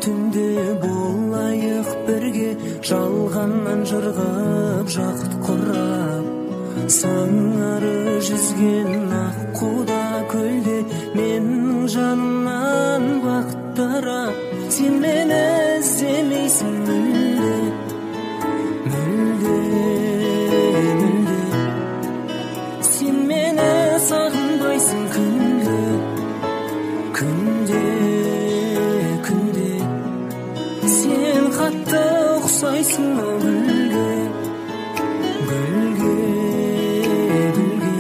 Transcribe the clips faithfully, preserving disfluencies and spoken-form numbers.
түнде болайық бірге, жалғаннан жырғып жақұт құрап. Сыңары жүзген ақ қуда көлде, менің жанымнан бақыттарап. Сен мені іздемейсің мүлде, мүлде, мүлде. Сен мені сағынбайсың күнде, күнде, күнде. Сен қатты ұқсайсың ау гүлге, гүлге, гүлге.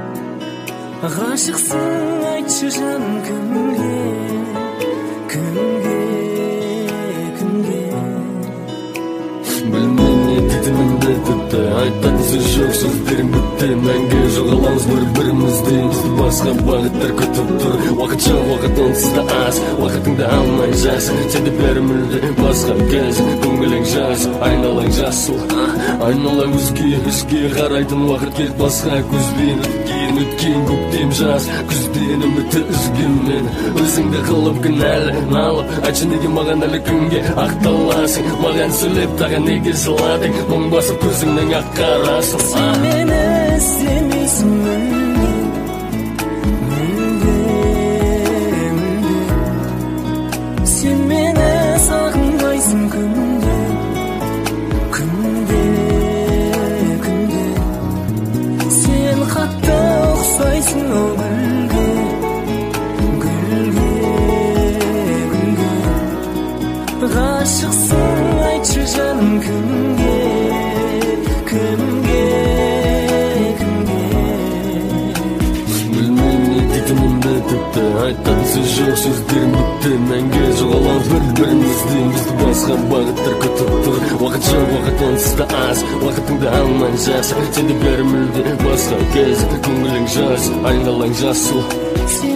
Ғашықсың айтшы жаным кімге, кімге, кімге. Білмеймін ететінімді тіпті, айтатын сөз жоқ, сөздерің бітті. Мәңгі жоғаламыз бір-бірімізде, бізді басқа бағыттар күтіп тұр. Уақытша уақыт онсыз да аз, уақытыңды алмай жаз. Сенде бәрі мүлде басқа кез, көңілің жаз, айналаң жасыл. Айнала өзге, өзге қарайтын уақыт кет басқа көзбен. Өткен, өткен көктем жаз, күзден үмітті үзгенмен. Өзіңді қылып кінәлі, налып, айтшы неге маған әлі күнге ақталасың. Маған сөйлеп тағы неге жыладың, мұң басып көзіңнің ақ қарасын. Сен мені іздемейсің мүлде, мүлде, мүлде. Сен мені сағынбайсың күнде, күнде, күнде. Сен қатты ұқсайсың ау гүлге, гүлге, гүлге. Ғашықсың айтшы жаным кімге, кімге, кімге. Білмеймін ететінімді тіпті, айтатын сөз жоқ, сөздерің бітті. Мәңгі жоғаламыз бір-бірімізде, бізді басқа бағыттар күтіп тұр. Уақытша уақыт онсыз да аз, уақытыңды алмай жаз. Сенде бәрі мүлде басқа кез, көңілің жаз, айналаң жасыл.